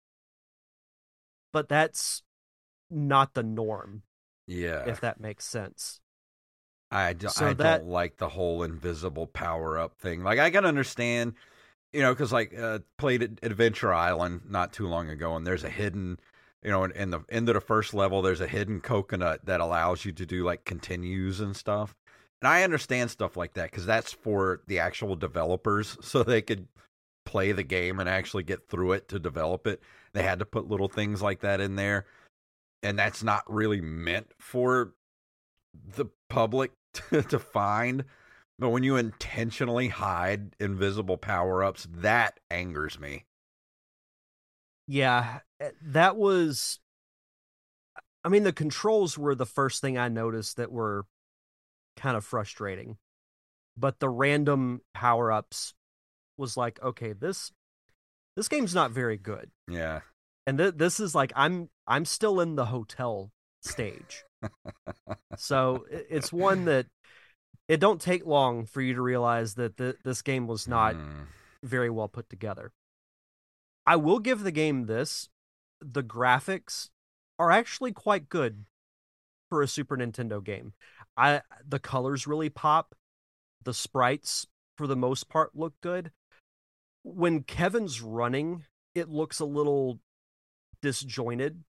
But that's not the norm. Yeah. If that makes sense. I don't like the whole invisible power-up thing. Like, I can understand, because played Adventure Island not too long ago, and there's a hidden, in the end of the first level, there's a hidden coconut that allows you to do, like, continues and stuff. And I understand stuff like that, because that's for the actual developers, so they could play the game and actually get through it to develop it. They had to put little things like that in there. And that's not really meant for the public to find. But when you intentionally hide invisible power-ups, that angers me. Yeah, that was... I mean, the controls were the first thing I noticed that were kind of frustrating. But the random power-ups was like, okay, this game's not very good. Yeah. And this is like, I'm still in the hotel stage. So it's one that it don't take long for you to realize that this game was not very well put together. I will give the game this. The graphics are actually quite good for a Super Nintendo game. The colors really pop. The sprites, for the most part, look good. When Kevin's running, it looks a little disjointed.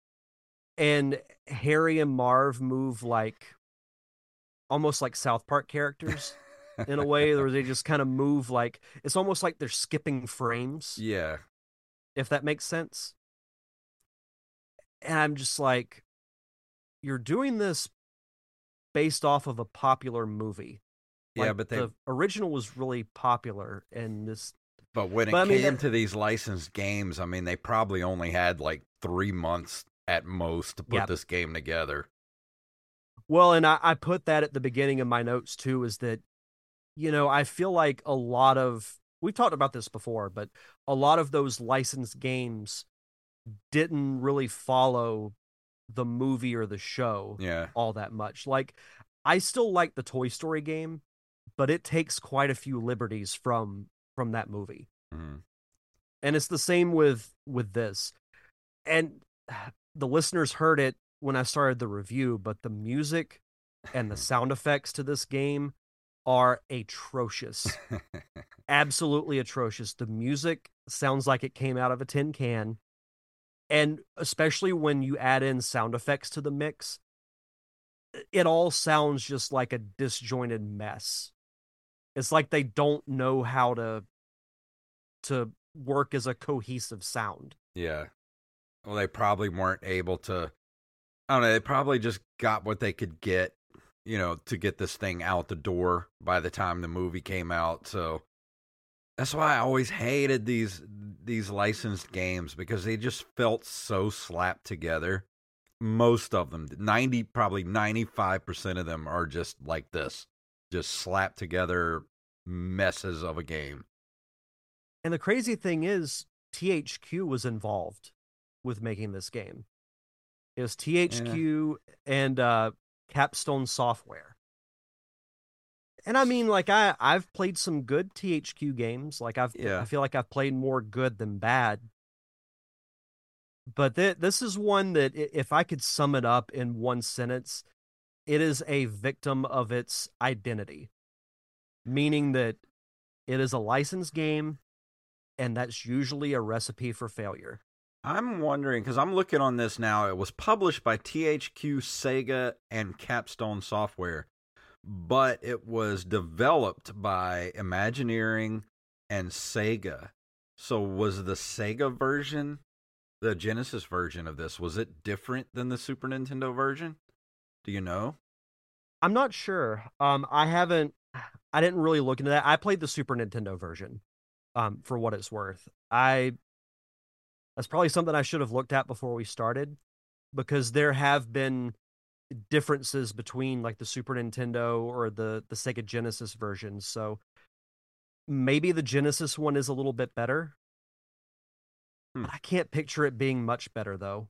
And Harry and Marv move almost like South Park characters in a way, where they just kind of move it's almost like they're skipping frames. Yeah. If that makes sense. And I'm just like, you're doing this based off of a popular movie. Yeah, but the original was really popular, and this. But when it came to these licensed games, I mean, they probably only had 3 months at most to put this game together. Well, and I put that at the beginning of my notes too, is that, I feel like a lot of, we've talked about this before, but a lot of those licensed games didn't really follow the movie or the show all that much. I still like the Toy Story game, but it takes quite a few liberties from that movie. Mm-hmm. And it's the same with this. And the listeners heard it when I started the review, but the music and the sound effects to this game are atrocious. Absolutely atrocious. The music sounds like it came out of a tin can. And especially when you add in sound effects to the mix, it all sounds just like a disjointed mess. It's like they don't know how to work as a cohesive sound. Yeah. Well, they probably weren't able to, I don't know, they probably just got what they could get, to get this thing out the door by the time the movie came out. So that's why I always hated these licensed games, because they just felt so slapped together. Most of them, probably 95% of them are just like this, just slapped together messes of a game. And the crazy thing is, THQ was involved with making this game. It was THQ and Capstone Software. And I mean, I've played some good THQ games. I feel like I've played more good than bad. But this is one that, if I could sum it up in one sentence, it is a victim of its identity. Meaning that it is a licensed game, and that's usually a recipe for failure. I'm wondering, because I'm looking on this now, it was published by THQ, Sega, and Capstone Software, but it was developed by Imagineering and Sega. So was the Sega version, the Genesis version of this, was it different than the Super Nintendo version? Do you know? I'm not sure. I didn't really look into that. I played the Super Nintendo version, for what it's worth. That's probably something I should have looked at before we started, because there have been differences between the Super Nintendo or the Sega Genesis versions. So maybe the Genesis one is a little bit better. But I can't picture it being much better, though.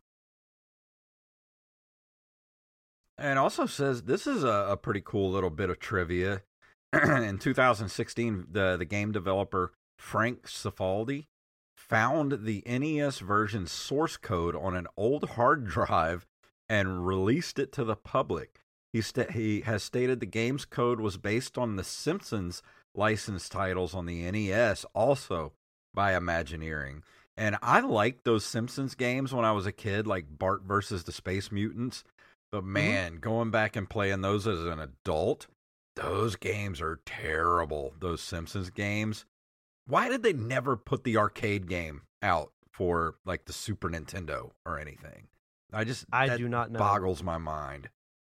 And also says, this is a pretty cool little bit of trivia. In 2016, the game developer Frank Cifaldi found the NES version source code on an old hard drive and released it to the public. He has stated the game's code was based on the Simpsons licensed titles on the NES, also by Imagineering. And I liked those Simpsons games when I was a kid, like Bart versus the Space Mutants. But man, going back and playing those as an adult, those games are terrible, those Simpsons games. Why did they never put the arcade game out for the Super Nintendo or anything? I do not know. Boggles my mind.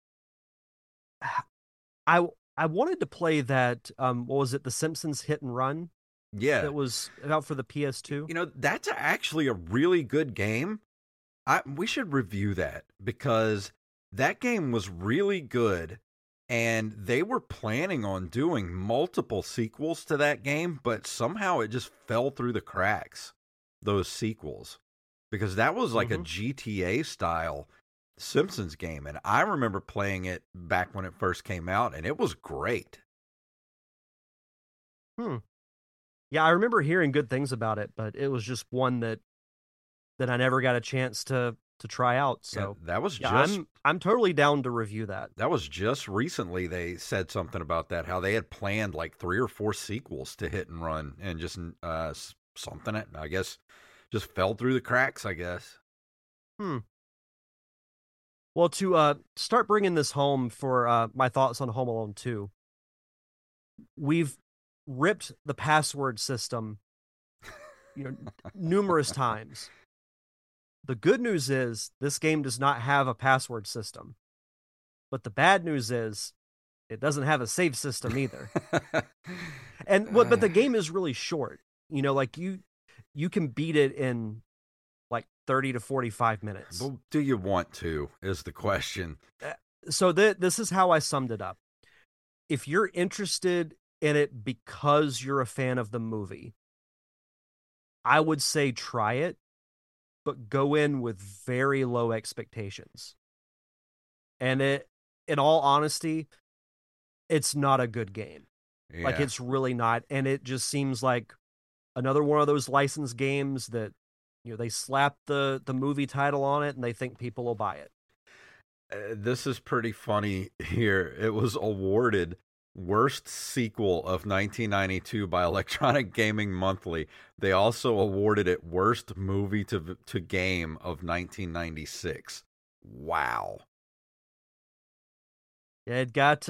I wanted to play that, what was it, the Simpsons Hit and Run? Yeah. That was out for the PS2. That's actually a really good game. We should review that, because that game was really good. And they were planning on doing multiple sequels to that game, but somehow it just fell through the cracks, those sequels. Because that was like a GTA style Simpsons game. And I remember playing it back when it first came out, and it was great. Yeah, I remember hearing good things about it, but it was just one that I never got a chance to try out. So that was yeah, just I'm totally down to review that. That was just recently they said something about that, how they had planned like 3 or 4 sequels to Hit and Run, and just something that I guess just fell through the cracks, I guess. Well, to start bringing this home for my thoughts on Home Alone 2, we've ripped the password system numerous times. The good news is this game does not have a password system. But the bad news is it doesn't have a save system either. But the game is really short. Like you can beat it in like 30 to 45 minutes. Well, do you want to is the question. So this is how I summed it up. If you're interested in it because you're a fan of the movie, I would say try it, but go in with very low expectations. And in all honesty, it's not a good game. Yeah. Like, it's really not. And it just seems like another one of those licensed games that, they slap the movie title on it and they think people will buy it. This is pretty funny here. It was awarded Worst Sequel of 1992 by Electronic Gaming Monthly. They also awarded it Worst Movie to Game of 1996. Wow. Yeah, it got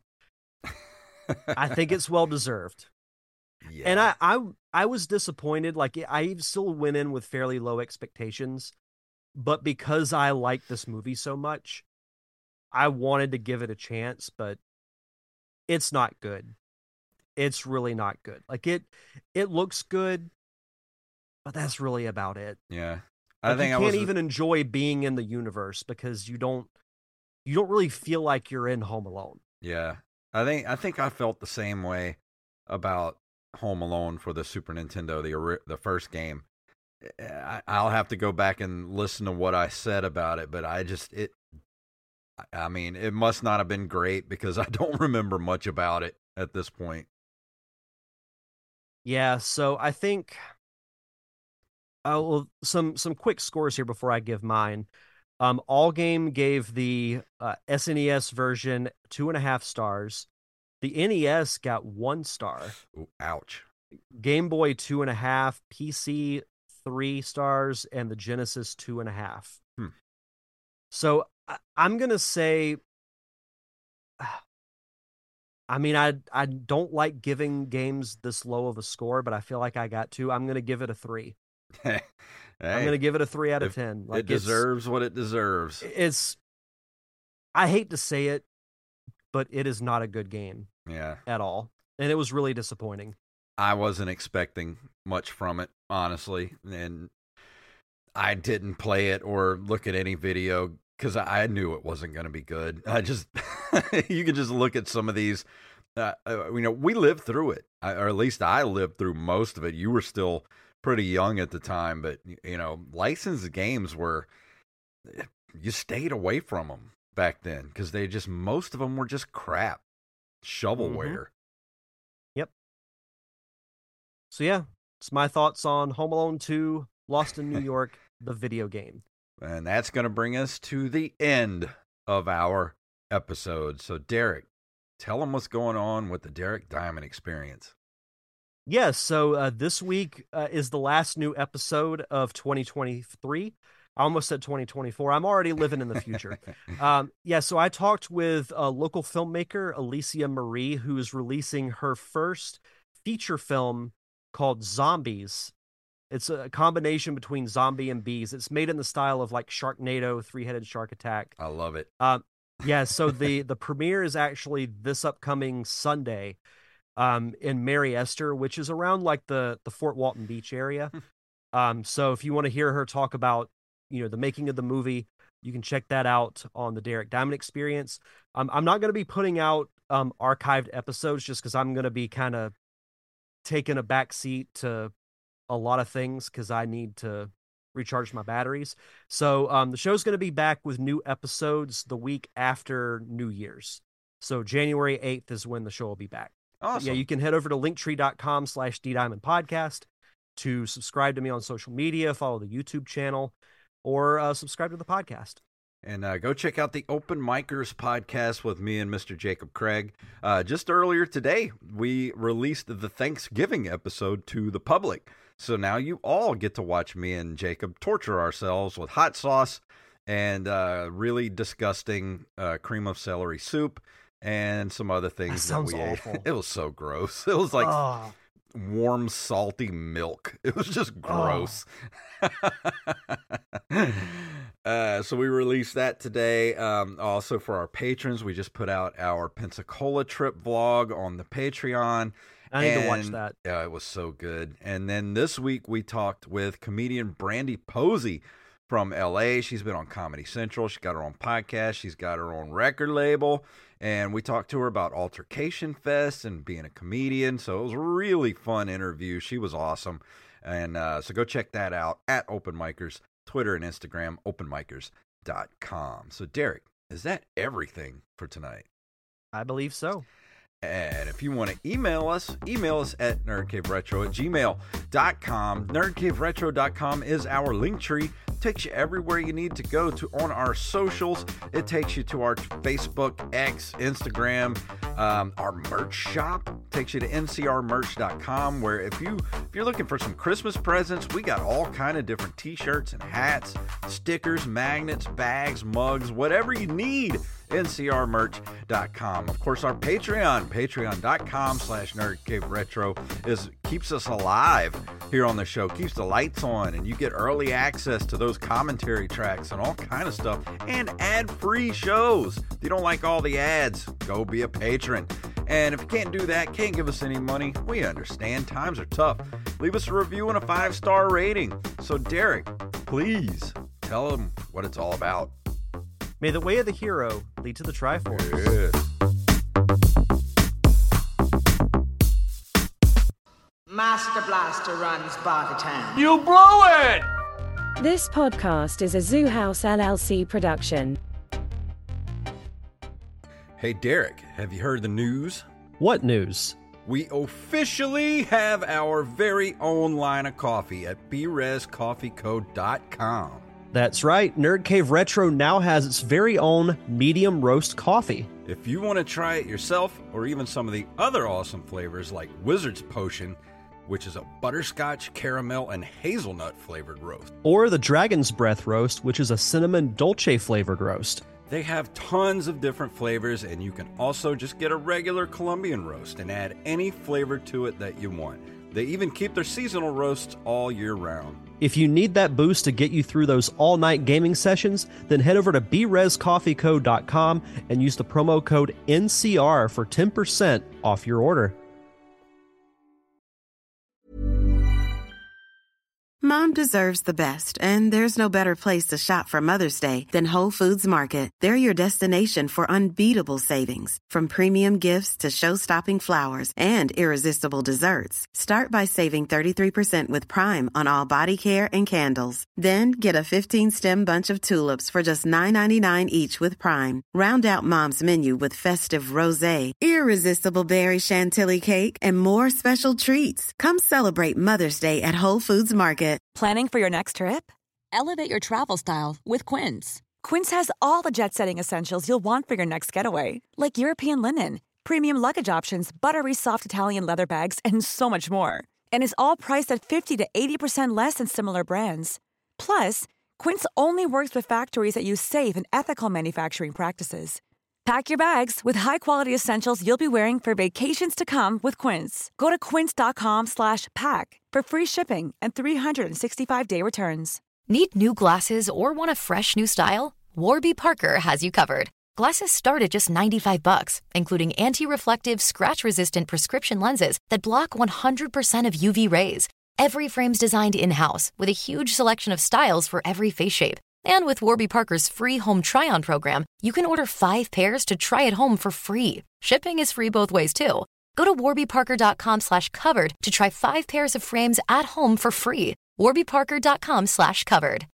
I think it's well deserved. Yeah. And I was disappointed. Like, I still went in with fairly low expectations, but because I like this movie so much, I wanted to give it a chance, but it's not good. It's really not good. Like, it looks good, but that's really about it. Yeah. You can't even enjoy being in the universe because you don't really feel like you're in Home Alone. Yeah. I think I felt the same way about Home Alone for the Super Nintendo, the first game. I'll have to go back and listen to what I said about it, but it must not have been great because I don't remember much about it at this point. Yeah, so I think some quick scores here before I give mine. All Game gave the SNES version 2.5 stars. The NES got 1 star. Ooh, ouch. Game Boy 2.5, PC 3 stars, and the Genesis 2.5. So I'm gonna say, I don't like giving games this low of a score, but I feel like I got to. I'm gonna give it a 3. Hey, I'm gonna give it a 3 out of 10. Like, it deserves what it deserves. I hate to say it, but it is not a good game. Yeah. At all. And it was really disappointing. I wasn't expecting much from it, honestly, and I didn't play it or look at any video because I knew it wasn't going to be good. You can just look at some of these. We lived through it, or at least I lived through most of it. You were still pretty young at the time, but licensed games you stayed away from them back then because most of them were just crap, shovelware. Mm-hmm. Yep. So yeah, it's my thoughts on Home Alone 2, Lost in New York, the video game. And that's going to bring us to the end of our episode. So Derek, tell them what's going on with the Derek Diamond Experience. Yes, so this week is the last new episode of 2023. I almost said 2024. I'm already living in the future. So I talked with a local filmmaker, Alicia Marie, who is releasing her first feature film called Zombies. It's a combination between zombie and bees. It's made in the style of like Sharknado, Three-Headed Shark Attack. I love it. So the premiere is actually this upcoming Sunday in Mary Esther, which is around like the Fort Walton Beach area. So if you want to hear her talk about the making of the movie, you can check that out on the Derek Diamond Experience. I'm not going to be putting out archived episodes just because I'm going to be kind of taking a back seat to a lot of things because I need to recharge my batteries. So the show's going to be back with new episodes the week after New Year's. So January 8th is when the show will be back. Awesome. Yeah, you can head over to linktree.com/DDiamondPodcast to subscribe to me on social media, follow the YouTube channel, or subscribe to the podcast. And go check out the Open Micers podcast with me and Mr. Jacob Craig. Just earlier today, we released the Thanksgiving episode to the public. So now you all get to watch me and Jacob torture ourselves with hot sauce and really disgusting cream of celery soup and some other things that we awful. ate. It was so gross. It was like warm, salty milk. It was just gross. So we released that today. Also for our patrons, we just put out our Pensacola trip vlog on the Patreon. I need to watch that. Yeah, it was so good. And then this week we talked with comedian Brandy Posey from LA. She's been on Comedy Central. She's got her own podcast. She's got her own record label. And we talked to her about Altercation Fest and being a comedian. So it was a really fun interview. She was awesome. And so go check that out at Open Micers, Twitter and Instagram, openmicers.com. So Derek, is that everything for tonight? I believe so. And if you want to email us at nerdcaveretro@gmail.com. Nerdcaveretro.com is our link tree. Takes you everywhere you need to go to on our socials. It takes you to our Facebook, X, Instagram, our merch shop. Takes you to ncrmerch.com, where if you're looking for some Christmas presents, we got all kind of different t-shirts and hats, stickers, magnets, bags, mugs, whatever you need. ncrmerch.com. Of course, our patreon.com/nerdcaveretro keeps us alive here on the show, keeps the lights on, and you get early access to those commentary tracks and all kind of stuff, and ad-free shows. If you don't like all the ads, go be a patron. And if you can't do that, can't give us any money, we understand. Times are tough. Leave us a review and a 5-star rating. So Derek, please tell them what it's all about. May the way of the hero lead to the Triforce. Yeah. Master Blaster runs Bartertown. You blew it! This podcast is a Zoo House LLC production. Hey Derek, have you heard the news? What news? We officially have our very own line of coffee at BRezCoffeeCo.com. That's right, Nerd Cave Retro now has its very own medium roast coffee. If you want to try it yourself, or even some of the other awesome flavors like Wizard's Potion, which is a butterscotch, caramel, and hazelnut flavored roast. Or the Dragon's Breath roast, which is a cinnamon dolce flavored roast. They have tons of different flavors, and you can also just get a regular Colombian roast and add any flavor to it that you want. They even keep their seasonal roasts all year round. If you need that boost to get you through those all-night gaming sessions, then head over to BRezCoffeeCo.com and use the promo code NCR for 10% off your order. Mom deserves the best, and there's no better place to shop for Mother's Day than Whole Foods Market. They're your destination for unbeatable savings, from premium gifts to show-stopping flowers and irresistible desserts. Start by saving 33% with Prime on all body care and candles. Then get a 15-stem bunch of tulips for just $9.99 each with Prime. Round out Mom's menu with festive rosé, irresistible berry chantilly cake, and more special treats. Come celebrate Mother's Day at Whole Foods Market. Planning for your next trip? Elevate your travel style with Quince. Quince has all the jet-setting essentials you'll want for your next getaway, like European linen, premium luggage options, buttery soft Italian leather bags, and so much more. And is all priced at 50 to 80% less than similar brands. Plus, Quince only works with factories that use safe and ethical manufacturing practices. Pack your bags with high-quality essentials you'll be wearing for vacations to come with Quince. Go to quince.com/pack for free shipping and 365-day returns. Need new glasses or want a fresh new style? Warby Parker has you covered. Glasses start at just $95, including anti-reflective, scratch-resistant prescription lenses that block 100% of UV rays. Every frame's designed in-house with a huge selection of styles for every face shape. And with Warby Parker's free home try-on program, you can order 5 pairs to try at home for free. Shipping is free both ways, too. Go to warbyparker.com/covered to try 5 pairs of frames at home for free. warbyparker.com/covered.